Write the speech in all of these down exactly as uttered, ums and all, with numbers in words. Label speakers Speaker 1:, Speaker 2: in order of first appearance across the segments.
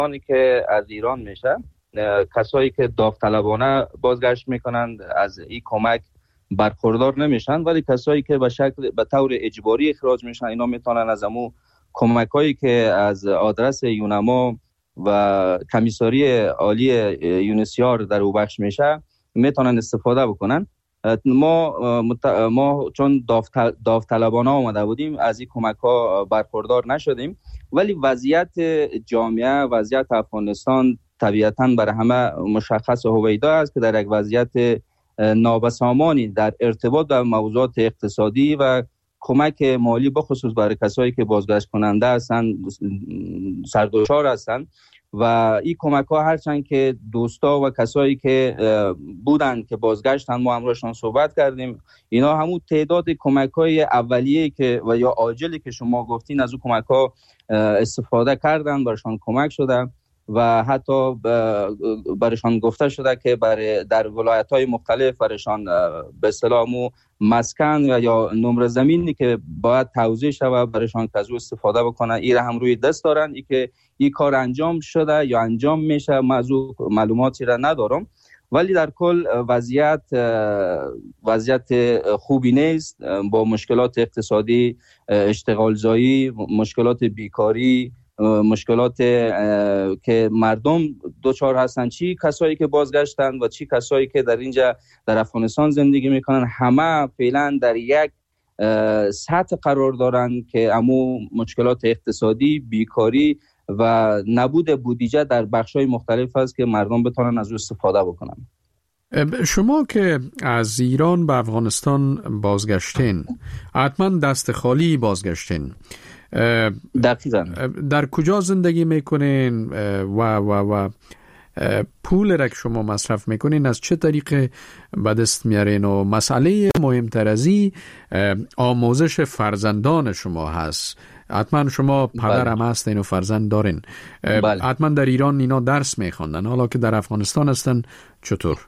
Speaker 1: که از ایران میشه، کسایی که داوطلبانه بازگشت میکنند از این کمک برخوردار نمیشن، ولی کسایی که به شکل به طور اجباری اخراج میشن اینا میتونن از امو کمکایی که از آدرس یونما و کمیساری عالی یونسیار در او بخش میشه میتونن استفاده بکنن. ما ما چون داوطلبانه آمده بودیم از این کمک ها برخوردار نشدیم، ولی وضعیت جامعه، وضعیت افغانستان طبیعتاً برای همه مشخص و هویدا است که در یک وضعیت نابسامانی در ارتباط با موضوعات اقتصادی و کمک مالی بخصوص برای کسایی که بازگشت کننده هستند سردشار هستند و این کمک ها هرچند که دوستا و کسایی که بودن که بازگشتن ما همراهشان صحبت کردیم، اینا همون تعداد کمک های اولیه که و یا عاجلی که شما گفتین از اون کمک ها استفاده کردن، برشان کمک شده و حتی برشان گفته شده که برای در ولایت‌های مختلف برشان به اصطلاح مسکن یا نمره زمینی که باید توزیع شود برشان که از او استفاده بکنن این هم روی دست دارن. ای که این کار انجام شده یا انجام میشه موضوع معلوماتی را ندارم، ولی در کل وضعیت وضعیت خوبی نیست، با مشکلات اقتصادی، اشتغال زایی، مشکلات بیکاری، مشکلات که مردم دوچار هستن، چی کسایی که بازگشتن و چی کسایی که در اینجا در افغانستان زندگی میکنن، همه فعلا در یک سطح قرار دارن که امو مشکلات اقتصادی، بیکاری و نبود بودجه در بخش‌های مختلف است که مردم بتونن از او استفاده بکنن.
Speaker 2: شما که از ایران به افغانستان بازگشتین، حتما دست خالی بازگشتین.
Speaker 1: دقیقاً
Speaker 2: در کجا زندگی میکنین و و و پول را که شما مصرف میکنین از چه طریق به دست میارین؟ و مسئله مهمتر از این آموزش فرزندان شما هست. حتما شما پدر هم هستین و فرزند دارین.
Speaker 1: بله.
Speaker 2: حتما در ایران اینا درس میخواندن، حالا که در افغانستان هستن چطور؟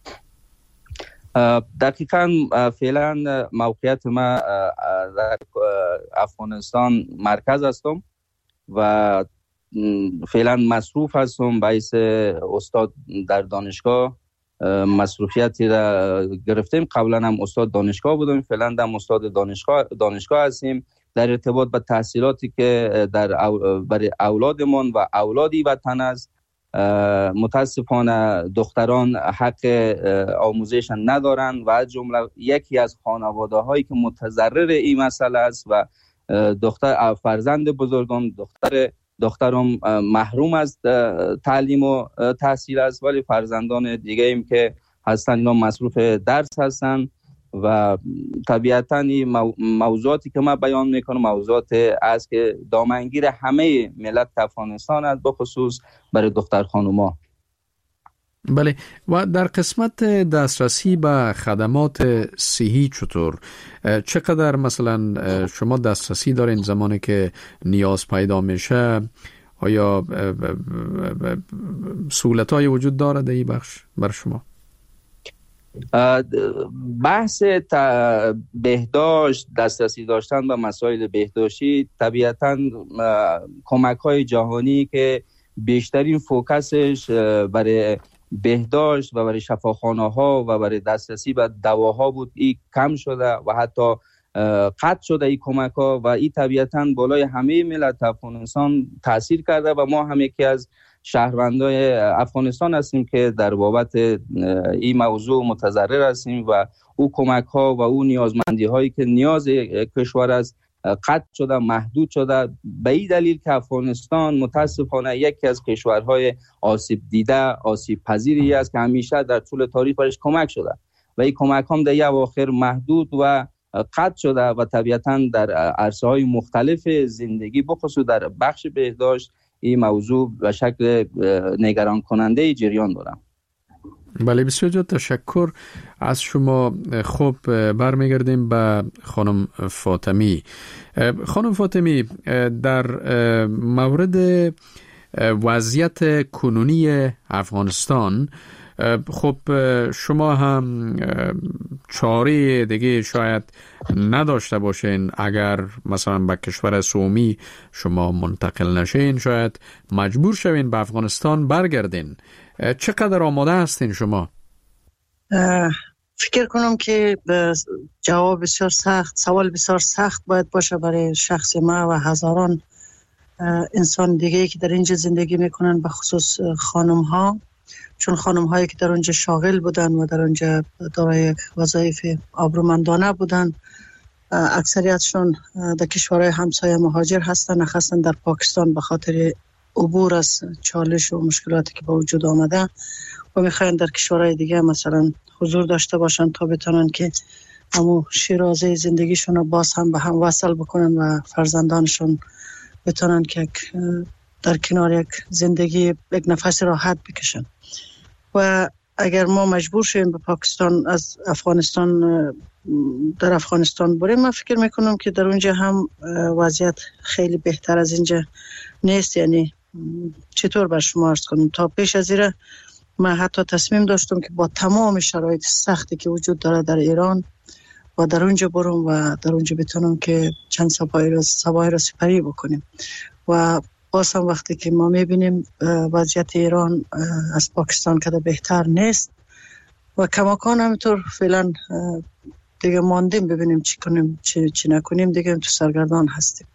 Speaker 1: دقیقاً فعلا موقعیت ما در افغانستان مرکز هستم و فعلا مصروف هستم، باعث استاد در دانشگاه مصروفیتی را گرفتیم. قبلا هم استاد دانشگاه بودم، فعلا هم استاد دانشگاه دانشگاه هستیم. در ارتباط به تحصیلاتی که در او برای اولادمان و اولادی وطن است، متاسفانه دختران حق آموزش ندارند و از جمله یکی از خانواده هایی که متضرر این مسئله است و دختر فرزند بزرگم دختر دخترم محروم از تعلیم و تحصیل است، ولی فرزندان دیگه ایم که هستن اینا مصروف درس هستن و طبیعتاً این موضوعاتی که من بیان میکنم موضوعات است که دامنگیر همه ملت افغانستان است، بخصوص برای دختر خانوما.
Speaker 2: بله. و در قسمت دسترسی به خدمات صحی چطور؟ چقدر مثلا شما دسترسی دارین زمانی که نیاز پیدا میشه؟ آیا سهولت‌های وجود داره در این بخش بر شما؟
Speaker 1: بحث بهداشت، دسترسی داشتن به مسائل بهداشتی طبیعتاً کمک‌های جهانی که بیشترین فوکسش برای بهداشت و برای شفاخانه‌ها و برای دسترسی به دواها بود، این کم شده و حتی قطع شده این کمک‌ها و این طبیعتاً بالای همه ملت افغانستان تاثیر کرده و ما هم یکی از شهروندای افغانستان هستیم که در بابت این موضوع متضرر هستیم و او کمک ها و او نیازمندی هایی که نیاز کشور است قطع شده، محدود شده، به این دلیل که افغانستان متاسفانه یکی از کشورهای آسیب دیده، آسیب پذیری است که همیشه در طول تاریخ برش کمک شده و این کمک هم در یک اواخر محدود و قطع شده و طبیعتاً در عرصه های مختلف زندگی بخصوص در بخش بهداشت این موضوع به شکل نگران کننده جریان دارم.
Speaker 2: بله، بسیار زیاد تشکر از شما. خب برمیگردیم به خانم فاطمی. خانم فاطمی، در مورد وضعیت کنونی افغانستان خب شما هم چاره دیگه شاید نداشته باشین، اگر مثلا به کشور سومی شما منتقل نشین شاید مجبور شوین به افغانستان برگردین. چقدر آماده هستین شما؟
Speaker 3: فکر کنم که جواب بسیار سخت، سوال بسیار سخت باید باشه برای شخص ما و هزاران انسان دیگه که در اینجا زندگی میکنن، به خصوص خانم ها، چون خانم هایی که در اونجا شاغل بودن و در اونجا دارای وظایف آبرومندانه بودن، اکثریتشون در کشورهای همسایه مهاجر هستن، نخستن در پاکستان به خاطر عبور از چالش و مشکلاتی که با وجود آمده و میخواین در کشورهای دیگه مثلا حضور داشته باشن تا بتونن که همو شیرازه زندگیشون رو باز هم به هم وصل بکنن و فرزندانشون بتونن که در کنار یک زندگی یک نفس راحت بکشن. و اگر ما مجبور شیم به پاکستان از افغانستان در افغانستان بریم، من فکر میکنم که در اونجا هم وضعیت خیلی بهتر از اینجا نیست. یعنی چطور بر شما عرض کنم، تا پیش از این من حتی تصمیم داشتم که با تمام شرایط سختی که وجود داره در ایران و در اونجا برم و در اونجا بتونم که چند سپاهی را سپاهی را سپری بکنیم. و باز هم وقتی که ما میبینیم وضعیت ایران از پاکستان که بهتر نیست و کماکان همینطور فعلا دیگه ماندیم ببینیم چی کنیم چی, چی نکنیم، دیگه تو سرگردان هستیم.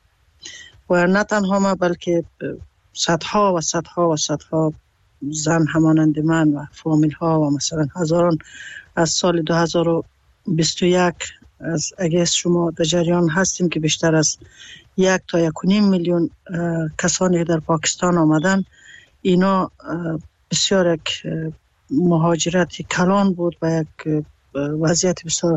Speaker 3: و نه تنها ما بلکه صدها و صدها و صدها زن همانند من و فامیل ها و مثلا هزاران از سال دو هزار و بیست و یک از اگست شما در جریان هستیم که بیشتر از یک تا یک و نیم میلیون کسانی در پاکستان آمدن. اینا بسیار یک مهاجرت کلان بود و یک وضعیت بسیار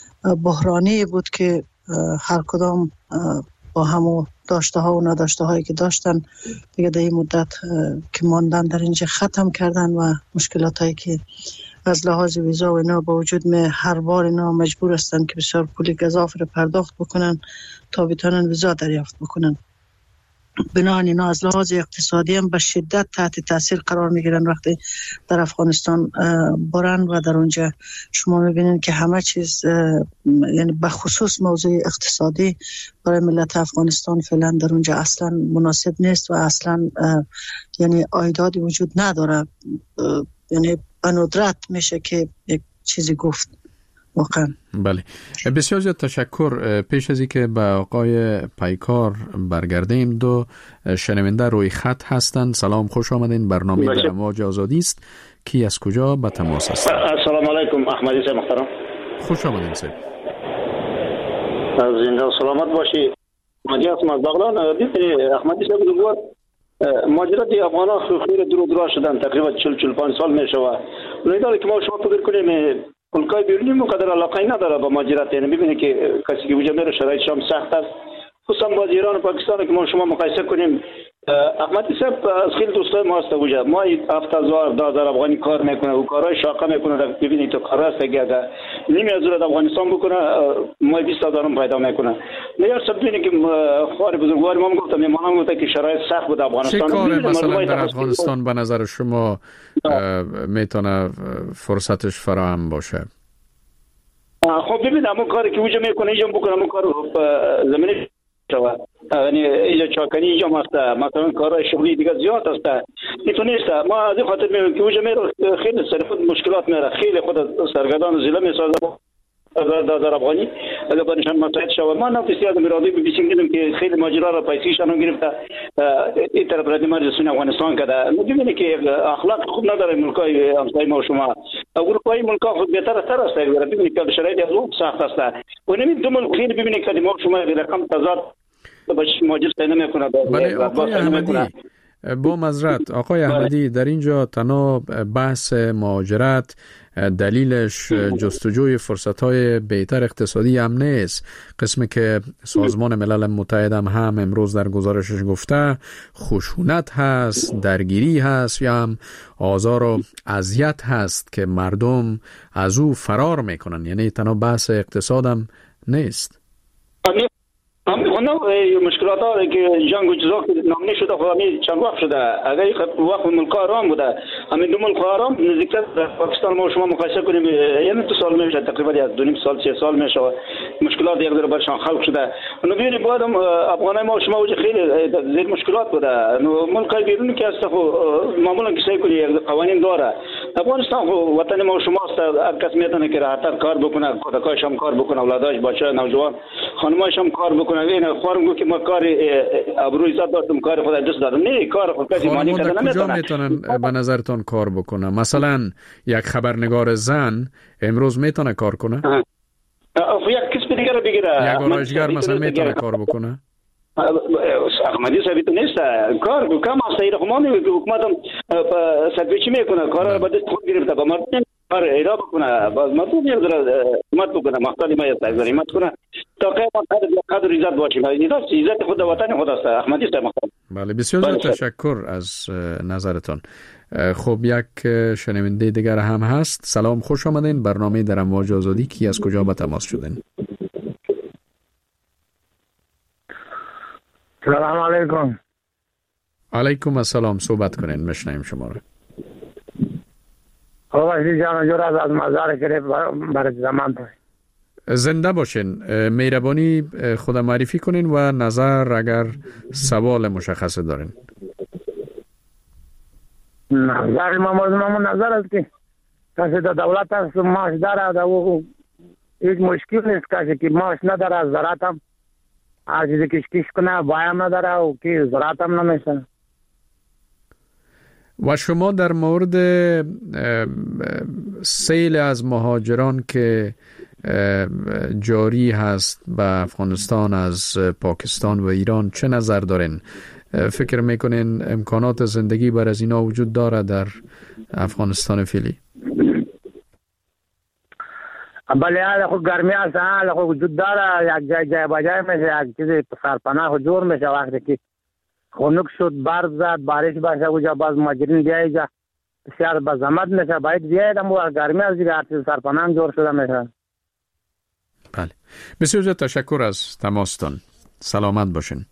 Speaker 3: بحرانی بود که هر کدام با همو داشته ها و نداشته هایی که داشتن دیگه در این مدت که ماندن در اینجا ختم کردن و مشکلات هایی که از لحاظ ویزا و اینا با وجود می هر بار اینا مجبور هستن که بسیار پولی گزاف رو پرداخت بکنن تا بتونن ویزا دریافت بکنن. بنابراین اینا از لحاظ اقتصادی هم به شدت تحت تاثیر قرار میگیرن وقتی در افغانستان برن و در اونجا شما میبینین که همه چیز یعنی به خصوص موضوع اقتصادی برای ملت افغانستان فعلا در اونجا اصلا مناسب نیست و اصلا یعنی عایداتی وجود نداره. یعنی به ندرت میشه که یک چیزی گفت واقعا.
Speaker 2: بله، بسیار زیاد تشکر. پیش از اینکه به آقای پیکار برگردیم، دو شنونده روی خط هستند. سلام، خوش آمدین. برنامه در امواج آزادی است. کی از کجا به تماس است؟
Speaker 4: السلام علیکم. احمدی صاحب محترم،
Speaker 2: خوش آمدین صاحب.
Speaker 4: زنده و سلامت باشی. ماجی هستم از بغلان. دیدی احمدی صاحب گفت ماجرات افغانا خیلی درو درو شدن، تقریبا چهل چهل و پنج سال میشه و اونایی که ما شما فکر کنیم کلکای بیرونی مقدر علاقه نداره با ماجرات. یعنی ببینید که کسی که وجود میره شرایطش هم سخت است، خصوصا با ایران و پاکستان که ما شما مقایسه کنیم. احمدی صاحب از خیلی دوستای ما هست وجود ما هفت هزار دو هزار افغانی کار میکنه و کارهای شاقه میکنه. ببینید تو کار است که اگر نیمی از اون افغانستان بکنه ما بیست هزار هم پیدا میکنه. میار سب ببینید که خواهر بزرگوار ما گفتم میمانم گفت که شرایط سخت بود افغانستان.
Speaker 2: چه کار مثلا در افغانستان به نظر شما میتونه فرصتش فراهم باشه؟
Speaker 4: خب ببینید همون کاری که وجود میکنه اینجا بکنه، همون کار زمینی شوا یعنی اینجا چاکنی اینجا هست، مثلا کارهای شغلی دیگه زیاد هست. اینطور نیست. ما از این خاطر میگم که وجود میره خیلی سر خود مشکلات میره، خیلی خود سرگردان ضلع میسازه دادار افغانی اگر بانشان مساعد شود. ما نفسی از مرادی ببیسیم دیدم که خیلی ماجرا را پیسیشان هم گرفته این طرف ردی مرزسون افغانستان کرده. ببینید که اخلاق خوب نداره ملکای همسایه ما و شما. اروپایی ملکا خود بهتر از تر است. ببینید که شرایط از اون سخت است و نمید دو ملک خیلی ببینید که ما و شما رقم تضاد باش ماجرا پیدا نمیکنه.
Speaker 2: بله آقای احمدی، با معذرت آقای احمدی، در اینجا تنها بحث مهاجرت دلیلش جستجوی فرصت‌های بهتر اقتصادی هم نیست. قسمی که سازمان ملل متحد هم, هم امروز در گزارشش گفته خشونت هست، درگیری هست یا هم آزار و اذیت هست که مردم از او فرار میکنن. یعنی تنها بحث اقتصاد هم نیست.
Speaker 4: خونه مشکلات ها که جنگ و جزاک نامنی شده خواهی چند وقت شده اگر وقت ملک آرام بوده همین دو ملک آرام نزدیکتر پاکستان ما شما مقایسه کنیم یعنی دو سال میشه تقریبا از دو نیم سال سه سال میشه مشکلات یک ذره برشان خلق شده اونو ببینید بعد افغانای ما شما وجه خیلی زیر مشکلات بوده ملک بیرون که است معمولا کسایی کنی قوانین داره افغانستان وطن ما شماست هر کس میتونه که راحت‌تر کار بکنه کودکاش هم کار بکنه اولاداش بچه نوجوان خانماش هم کار بکنه این خارم که ما کار ابروی زاد داشتم کار خود دوست دارم نه کار خود کسی مانی کردن نمیتونه
Speaker 2: کجا میتونن به نظرتون کار بکنه مثلا یک خبرنگار زن امروز میتونه کار کنه
Speaker 4: یک کس دیگه بگیره
Speaker 2: یک آرایشگر مثلا میتونه کار بکنه
Speaker 4: احمدی ثابت نیست کار کم است ایره خمانی حکومت هم سرپیچی میکنه کار به دست خود گرفته با مردم کار ایرا بکنه باز مردم یک ذره حکومت بکنه مقصد ما است حکومت کنه تا که ما قدر عزت باشیم عزت خود وطن خود است احمدی صاحب.
Speaker 2: بله بسیار زیاد تشکر از نظرتان. خب یک شنونده دیگر هم هست. سلام خوش آمدین برنامه در امواج آزادی کی از کجا به تماس شدین؟
Speaker 5: سلام علیکم.
Speaker 2: علیکم السلام صحبت کنین میشنیم شما رو.
Speaker 5: خواستی جان جور از مزار کرده برای زمان تو
Speaker 2: زنده باشین. مهربانی خود معرفی کنین و نظر اگر سوال مشخص دارین.
Speaker 5: نظر ما مردم نظر است که کسی در دولت است معاش داره و هیچ مشکل نیست کسی که معاش نداره از زراعت هم هر چیزی کش کش کنه بایم نداره و که زراعت هم نمیشه.
Speaker 2: و شما در مورد سیل از مهاجران که جاری هست به افغانستان از پاکستان و ایران چه نظر دارین؟ فکر میکنین امکانات زندگی بر از اینا وجود داره در افغانستان فعلی؟
Speaker 5: بله حال خود گرمی هست حال خود وجود داره یک جای جای بجای میشه یک چیزی سرپناه خود جور میشه وقتی که خنک شد برف زد بارش باشه اونجا باز ماجرین بیایی جا بسیار به زحمت میشه باید بیاید اما گرمی از دیگه هر چیز سرپناه جور شده میشه.
Speaker 2: بله بسیار زیاد تشکر از تماستان. سلامت باشین.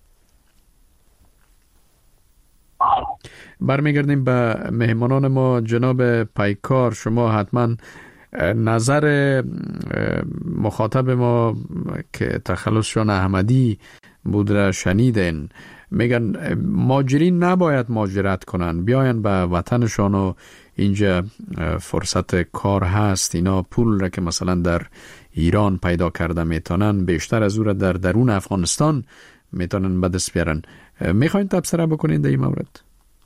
Speaker 2: برمیگردیم به مهمانان ما. جناب پیکار شما حتما نظر مخاطب ما که تخلصشان احمدی بود را شنیدین. میگن ماجرین نباید ماجرت کنن بیاین به وطنشان و اینجا فرصت کار هست اینا پول را که مثلا در ایران پیدا کرده میتونن بیشتر از او را در درون افغانستان میتونن به دست بیارن. میخواین تبصره بکنین در این مورد؟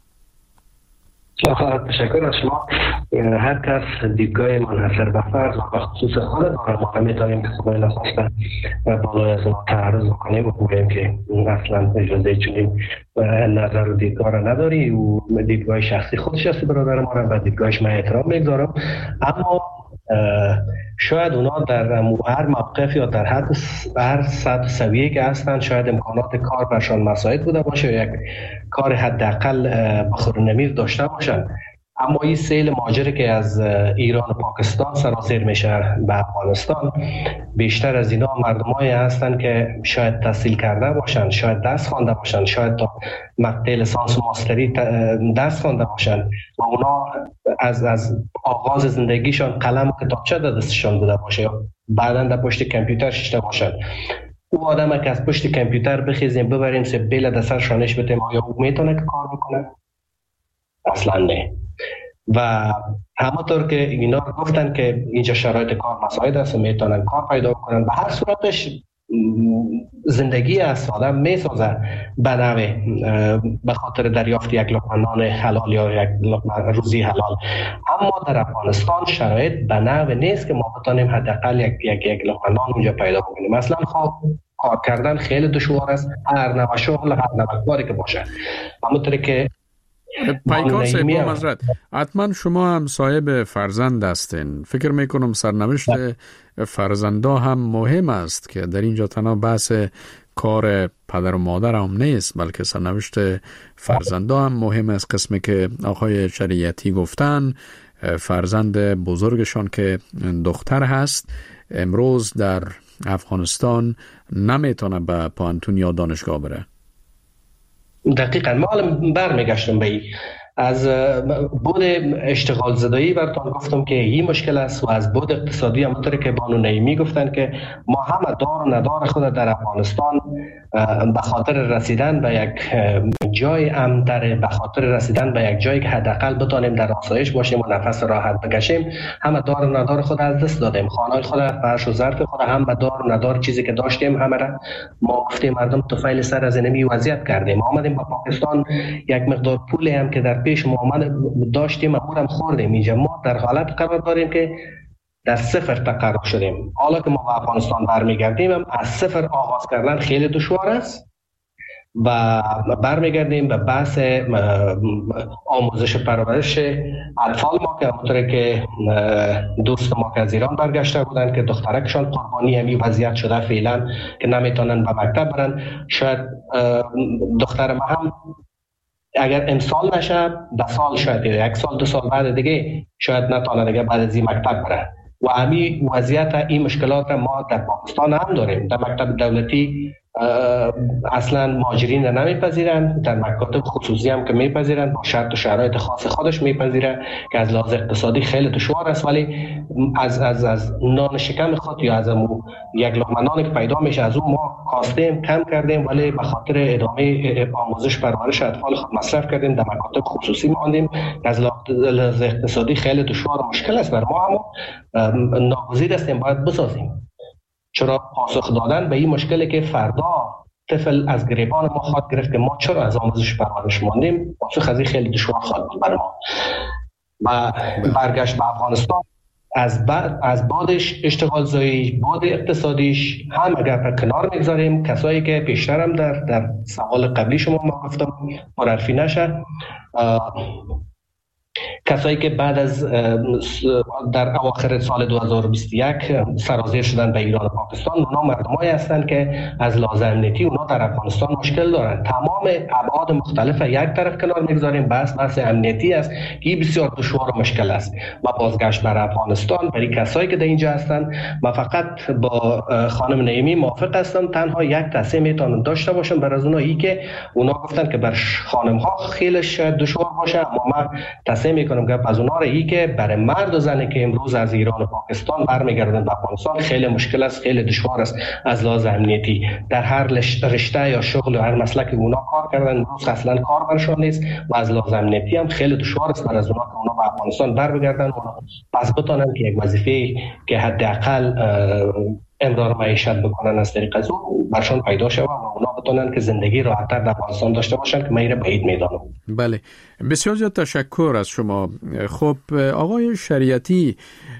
Speaker 6: تشکر از شما. هر کس دیدگاه منحصر به فرد و خصوص خود داره ما میتونیم که قبل از هسته بالای از ما تعرض کنیم و بگویم که اصلا اجازه چنین نظر و دیدگاه را نداری و دیدگاه شخصی خودش هستی برادر ما را و دیدگاهش من احترام میگذارم. اما شاید اونا در هر موقف یا در حد هر سطح سویه که هستن شاید امکانات کار برشان مساعد بوده باشه یک کار حداقل بخورنمیر داشته باشن. اما این سیل مهاجری که از ایران و پاکستان سرازیر میشه به افغانستان بیشتر از اینا مردمایی هستن که شاید تحصیل کرده باشن شاید دست خوانده باشن شاید تا مقطع لیسانس و ماستری دست خوانده باشن و اونا از از آغاز زندگیشان قلم و کتابچه در دستشان بوده باشه بعداً در پشت کامپیوتر شیشته باشن. او آدم که از پشت کامپیوتر بخیزیم ببریم سه بیل در سر شانش بتیم آیا او میتونه که کار بکنه؟ اصلا نه. و همونطور که اینا گفتن که اینجا شرایط کار مساعد است میتونن کار پیدا کنن به هر صورتش زندگی از آدم میسازه به نوع به خاطر دریافت یک لقمه نان حلال یا یک لقمه روزی حلال. اما در افغانستان شرایط به نوع نیست که ما بتونیم حداقل یک یک یک لقمه نان اونجا پیدا کنیم. مثلا خب کار کردن خیلی دشوار است هر نوع شغل هر نوع کاری که باشه. همونطوری که
Speaker 2: پیکار صاحب با مزرد حتما شما هم صاحب فرزند هستین. فکر میکنم سرنوشت فرزندا هم مهم است که در اینجا تنها بحث کار پدر و مادر هم نیست بلکه سرنوشت فرزندا هم مهم است. قسمی که آقای شریعتی گفتن فرزند بزرگشان که دختر هست امروز در افغانستان نمیتونه به پانتون یا دانشگاه بره؟
Speaker 6: دقیقاً ما الان برمیگشتم به این از بود اشتغال زدایی براتون گفتم که این مشکل است و از بود اقتصادی همونطوری که بانو نعیمی گفتن که ما همه دار و ندار خود در افغانستان به خاطر رسیدن به یک جای امن‌تر، به خاطر رسیدن به یک جایی که حداقل بتونیم در آسایش باشیم و نفس راحت بکشیم، همه دار و ندار خود از دست دادیم. خانه خود، فرش و ظرف خود، هم به دار و ندار چیزی که داشتیم همه را ما گفتیم مردم طفیل سر از اینمی وضعیت کردیم. آمدیم به پاکستان، یک مقدار پولی هم که در پیش ما آمد داشتیم امورم خوردیم. اینجا ما در حالت قرار داریم که در صفر تقرر شدیم. حالا که ما به افغانستان برمیگردیم از صفر آغاز کردن خیلی دشوار است و برمیگردیم به بحث آموزش پرورش اطفال ما که همونطور که دوست ما که از ایران برگشته بودن که دخترکشان قربانی همین وضعیت شده فعلا که نمیتونن به مکتب برن. شاید دختر ما هم اگر امسال نشه ده سال، شاید یک سال دو سال بعد دیگه شاید نتونه دیگه بعد از این مکتب بره و همین وضعیت این مشکلات را ما در پاکستان هم داریم. در مکتب دولتی اصلا مهاجرین را نمیپذیرن، در مکاتب خصوصی هم که میپذیرن با شرط و شرایط خاص خودش میپذیره که از لحاظ اقتصادی خیلی دشوار است، ولی از از از نان شکم خود یا از امو یک لقمه نانی که پیدا میشه از اون ما کاستیم کم کردیم، ولی به خاطر ادامه آموزش پرورش اطفال خود مصرف کردیم، در مکاتب خصوصی ماندیم. از لحاظ اقتصادی خیلی دشوار و مشکل است بر ما، اما ناگزیر هستیم باید بسازیم. چرا پاسخ دادن به این مشکلی که فردا طفل از گریبان ما خواهد گرفت که ما چرا از آموزش پرورش ماندیم، پاسخ از این خیلی دشوار خواهد بود برای ما. و برگشت به افغانستان از بعد از بادش اشتغال زایی، باد اقتصادیش هم اگر پر کنار میگذاریم، کسایی که پیشترم در در سوال قبلی شما ما گفتم معرفی نشه، کسایی که بعد از در اواخر سال دو هزار و بیست و یک سرازیر شدن به ایران و پاکستان، اونا مردمایی هستند که از لحاظ امنیتی اونا در افغانستان مشکل دارن. تمام ابعاد مختلف یک طرف کنار میگذاریم، بس بس امنیتی است که بسیار دشوار و مشکل است. و بازگشت بر افغانستان برای کسایی که در اینجا هستند، ما فقط با خانم نعیمی موافق هستم، تنها یک تصمیم میتونن داشته باشم بر از اونایی که اونا گفتن که بر خانم ها خیلی شاید دشوار باشه، اما من تصمیم میکنم که از اونها رایی که برای مرد و زنی که امروز از ایران و پاکستان برمیگردن به افغانستان خیلی مشکل است، خیلی دشوار است از لحاظ امنیتی. در هر رشته یا شغل یا هر مسلکی اونا کار کردن، امروز اصلا کار برشون نیست و از لحاظ امنیتی هم خیلی دشوار است برای از اونها که اونا به افغانستان برمیگردن و پس بتونن که یک وظیفه که حداقل امرار معیشت بکنن از طریق از اون برشون پیدا شود و اونا بتونن که زندگی راحت‌تر در افغانستان داشته باشن که من اینو بعید میدانم.
Speaker 2: بله، بسیار زیاد تشکر از شما. خب آقای شریعتی،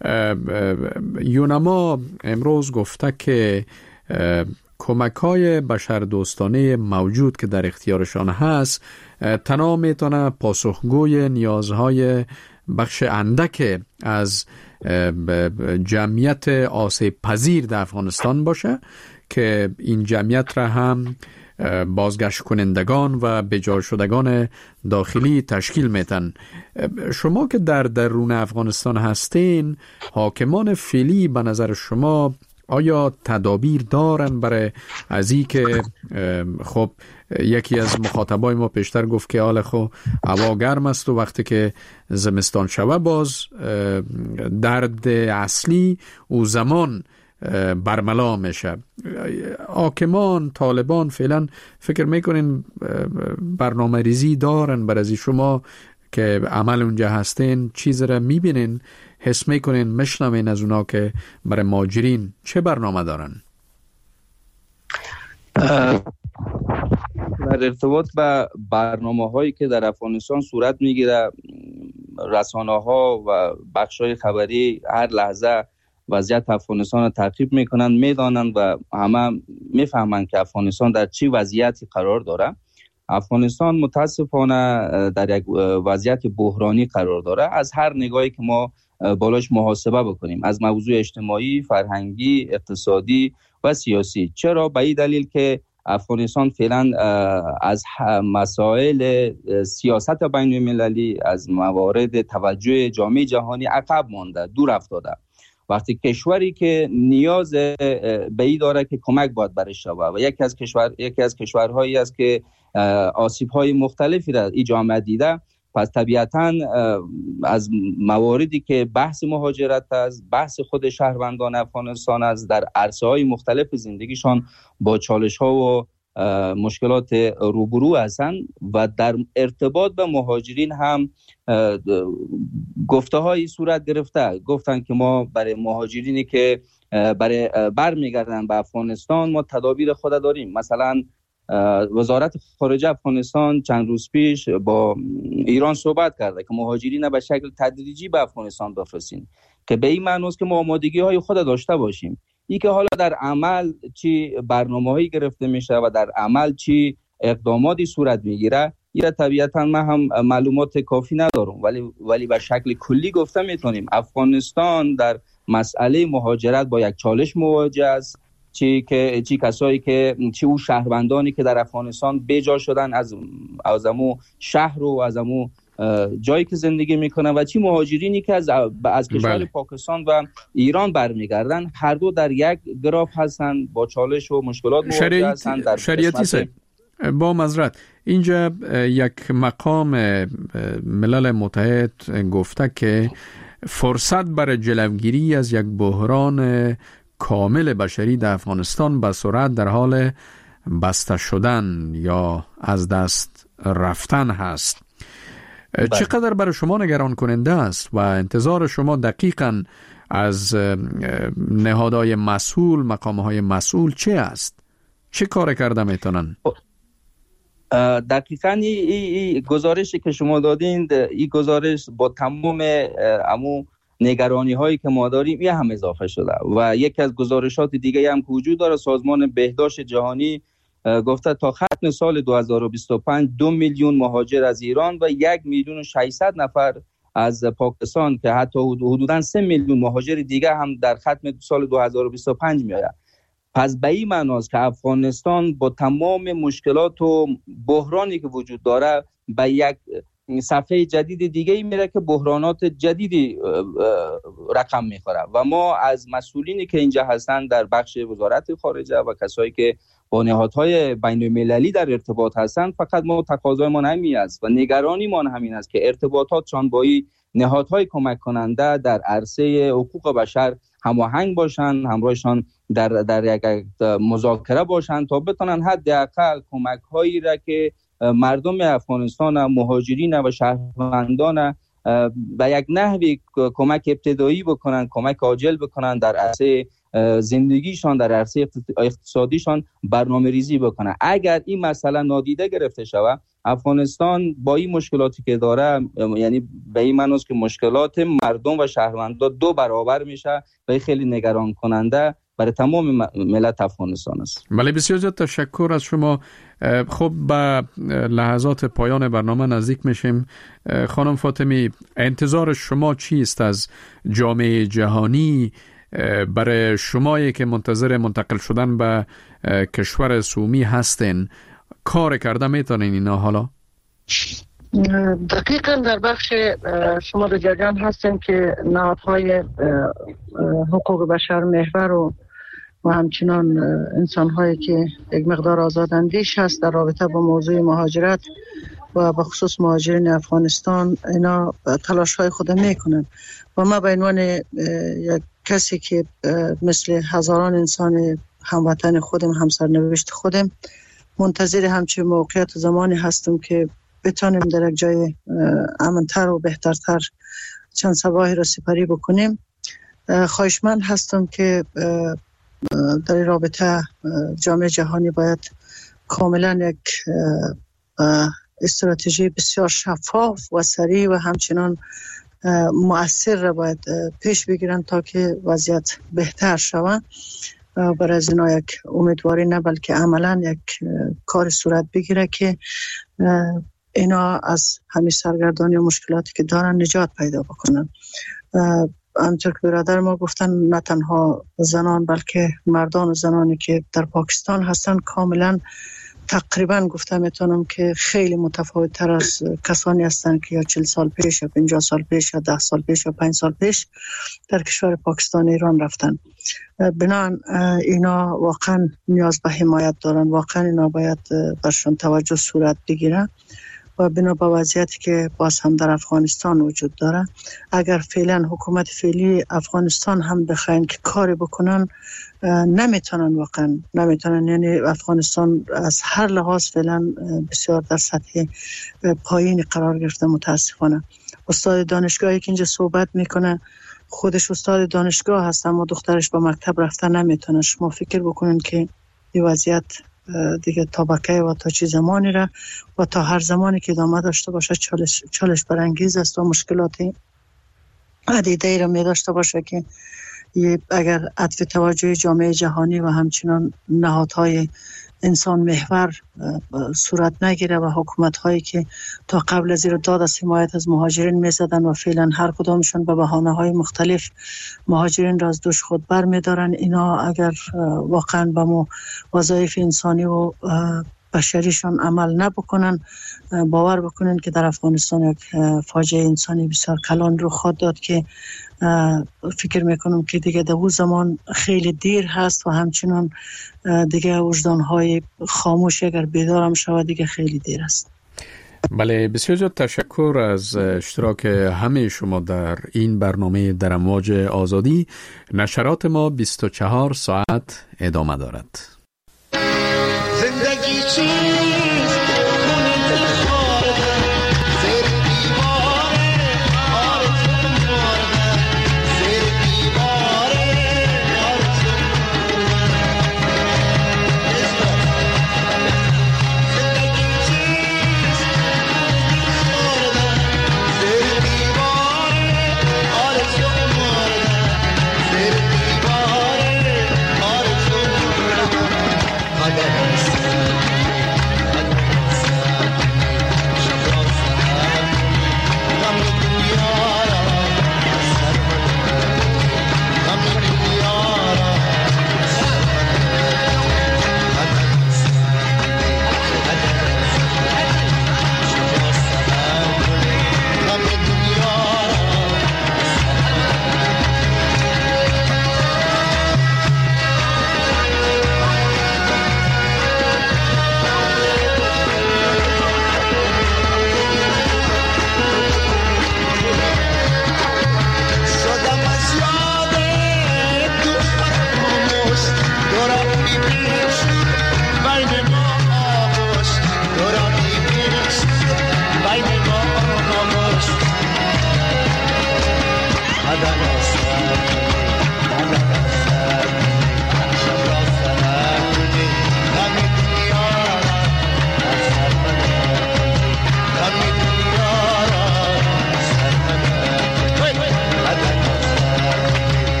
Speaker 2: یونما امروز گفته که کمک‌های بشردوستانه موجود که در اختیارشان هست تنها میتونه پاسخگوی نیازهای بخش اندک از جمعیت آسیب پذیر در افغانستان باشه که این جمعیت را هم بازگشت کنندگان و بجا شدگان داخلی تشکیل میتن. شما که در درون افغانستان هستین، حاکمان فعلی به نظر شما آیا تدابیر دارن برای از این که خب یکی از مخاطبای ما پیشتر گفت که حالا خب هوا گرم است و وقتی که زمستان شوه باز درد اصلی او زمان برملا میشه. حاکمان، طالبان فعلا فکر میکنین برنامه ریزی دارن برای شما که عمل اونجا هستین، چیز را میبینین، حس میکنین، مشنوین از اونا که برای مهاجرین چه برنامه دارن؟
Speaker 1: در ارتباط به برنامه هایی که در افغانستان صورت میگیره، رسانه ها و بخش های خبری هر لحظه وضعیت افغانستان رو تعقیب میکنن، میدانن و همه میفهمن که افغانستان در چی وضعیتی قرار داره. افغانستان متاسفانه در یک وضعیت بحرانی قرار داره از هر نگاهی که ما بالاش محاسبه بکنیم، از موضوع اجتماعی، فرهنگی، اقتصادی و سیاسی. چرا؟ به این دلیل که افغانستان فعلا از مسائل سیاست بین المللی، از موارد توجه جامعه جهانی عقب مانده، دور افتاده وقتی کشوری که نیاز به این داره که کمک باید برش شود و یکی از کشور یکی از کشورهایی است که آسیب‌های مختلفی را این جامعه دیده، پس طبیعتاً از مواردی که بحث مهاجرت است، بحث خود شهروندان افغانستان است، در عرصه‌های مختلف زندگیشان با چالش‌ها و مشکلات روبرو هستند و در ارتباط به مهاجرین هم گفته هایی صورت گرفته. گفتن که ما برای مهاجرینی که برای برمیگردن به افغانستان ما تدابیر خود داریم. مثلا وزارت خارجه افغانستان چند روز پیش با ایران صحبت کرده که مهاجرین به شکل تدریجی به افغانستان بفرستیم، که به این معنی است که ما آمادگی های خود داشته باشیم. این که حالا در عمل چی برنامه‌هایی گرفته میشه و در عمل چی اقداماتی صورت میگیره، یا طبیعتا من هم معلومات کافی ندارم، ولی ولی به شکل کلی گفته میتونیم افغانستان در مسئله مهاجرت با یک چالش مواجه است. چی که چی کسایی که چی او شهروندانی که در افغانستان بیجا شدن از از امو شهر و از امو جایی که زندگی میکنن و چی مهاجرینی که از از کشور بله. پاکستان و ایران برمیگردن، هر دو در یک گراف هستن، با چالش و مشکلات مواجه هستن. در
Speaker 2: شریعتی سه با معذرت اینجا یک مقام ملل متحد گفته که فرصت برای جلوگیری از یک بحران کامل بشری در افغانستان به سرعت در حال بسته شدن یا از دست رفتن هست. بله. چقدر برای شما نگران کننده است و انتظار شما دقیقاً از نهادهای مسئول، مقامهای مسئول چه است؟ چه کار کرده میتونن؟
Speaker 1: دقیقاً این ای, ای گزارشی که شما دادین، این گزارش با تمام امو نگرانی هایی که ما داریم یه هم اضافه شده و یکی از گزارشات دیگه هم که وجود داره، سازمان بهداشت جهانی گفته تا ختم سال دو هزار و بیست و پنج دو میلیون مهاجر از ایران و یک میلیون و ششصد نفر از پاکستان که حتی حدوداً سه میلیون مهاجر دیگه هم در ختم سال دو هزار و بیست و پنج میآید. پس به این معنی است که افغانستان با تمام مشکلات و بحرانی که وجود داره به یک صفحه جدید دیگه میره که بحرانات جدیدی رقم میخوره و ما از مسئولینی که اینجا هستن در بخش وزارت خارجه و کسایی که با نهادهای بین المللی در ارتباط هستن، فقط ما تقاضای ما همین است و نگرانی ما همین است که ارتباطاتشان با این نهادهای کمک کننده در عرصه حقوق بشر هماهنگ باشن، همراهشان در در یک مذاکره باشن تا بتونن حداقل کمک هایی را که مردم افغانستان، مهاجرین و شهروندان به یک نحوی کمک ابتدایی بکنن، کمک عاجل بکنن در عرصه زندگیشان، در عرصه اقتصادیشان برنامه ریزی بکنن. اگر این مسئله نادیده گرفته شود، افغانستان با این مشکلاتی که داره، یعنی به این معنی است که مشکلات مردم و شهروندان دو برابر میشه و خیلی نگران کننده برای تمام ملت افغانستان است.
Speaker 2: بله، بسیار زیاد تشکر از شما. خب به لحظات پایان برنامه نزدیک میشیم. خانم فاطمی، انتظار شما چیست از جامعه جهانی برای شمایی که منتظر منتقل شدن به کشور سومی هستین؟ کار کرده میتونین اینا حالا؟
Speaker 3: دقیقا در بخش شما در جریان هستیم که نهادهای حقوق بشر محور و و همچنان انسان‌هایی که یک مقدار آزاداندیش هست در رابطه با موضوع مهاجرت و به خصوص مهاجرین افغانستان، اینا تلاش‌های خود میکنن و ما به عنوان یک کسی که مثل هزاران انسان هموطن خودم، همسرنوشت خودم، منتظر همچین موقعیت و زمانی هستم که بتانیم در یک جای امن‌تر و بهترتر چند صباحی را سپری بکنیم. خواهشمند هستم که در رابطه جامعه جهانی باید کاملا یک استراتژی بسیار شفاف و سریع و همچنان مؤثر را باید پیش بگیرن تا که وضعیت بهتر شود. برای از اینا یک امیدواری نه بلکه عملا یک کار صورت بگیره که اینا از همین سرگردانی و مشکلاتی که دارن نجات پیدا بکنن. همچنین که برادر ما گفتن، نه تنها زنان بلکه مردان و زنانی که در پاکستان هستن کاملا تقریبا گفته میتونم که خیلی متفاوت تر از کسانی هستند که یا چهل سال پیش یا پنجاه سال پیش یا ده سال پیش یا پنج سال پیش در کشور پاکستان ایران رفتن. بنابراین اینا واقعا نیاز به حمایت دارن، واقعا اینا باید برشون توجه صورت بگیره و بنا به وضعیتی که باز هم در افغانستان وجود داره، اگر فعلا حکومت فعلی افغانستان هم بخواین که کاری بکنن نمیتونن، واقعا نمیتونن. یعنی افغانستان از هر لحاظ فعلا بسیار در سطح پایین قرار گرفته متاسفانه. استاد دانشگاهی که اینجا صحبت میکنه خودش استاد دانشگاه هست اما دخترش به مکتب رفته نمیتونه. شما فکر بکنین که این وضعیت دیگه تا بکی و تا چه زمانی را و تا هر زمانی که ادامه داشته باشه چالش, چالش برانگیز است و مشکلاتی عدیده را می داشته باشه که اگر عطف توجه جامعه جهانی و همچنان نهادهای انسان محور صورت نگیره و حکومت هایی که تا قبل از زیر داد از حمایت از مهاجرین می زدن و فعلا هر کدامشون به بهانه های مختلف مهاجرین را از دوش خود بر می دارن، اینا اگر واقعا به مو وظایف انسانی و بشریشان عمل نبکنن، باور بکنن که در افغانستان یک فاجعه انسانی بسیار کلان رو خواهد داد که فکر میکنم که دیگه در اون زمان خیلی دیر هست و همچنان دیگه وجدانهای خاموش اگر بیدار هم شود دیگه خیلی دیر است.
Speaker 2: بله، بسیار زیاد تشکر از اشتراک همه شما در این برنامه در امواج آزادی. نشرات ما بیست و چهار ساعت ادامه دارد. زندگی چی